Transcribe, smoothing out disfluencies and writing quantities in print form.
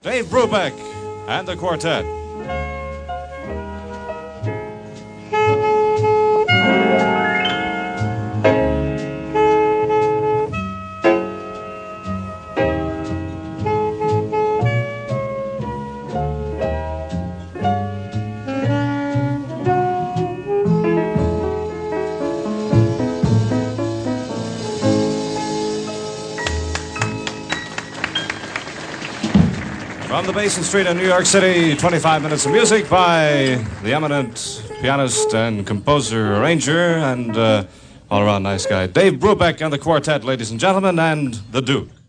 Dave Brubeck and the Quartet. From the Basin Street in New York City, 25 minutes of music by the eminent pianist and composer, arranger, and all-around nice guy, Dave Brubeck and the Quartet, ladies and gentlemen, and the Duke.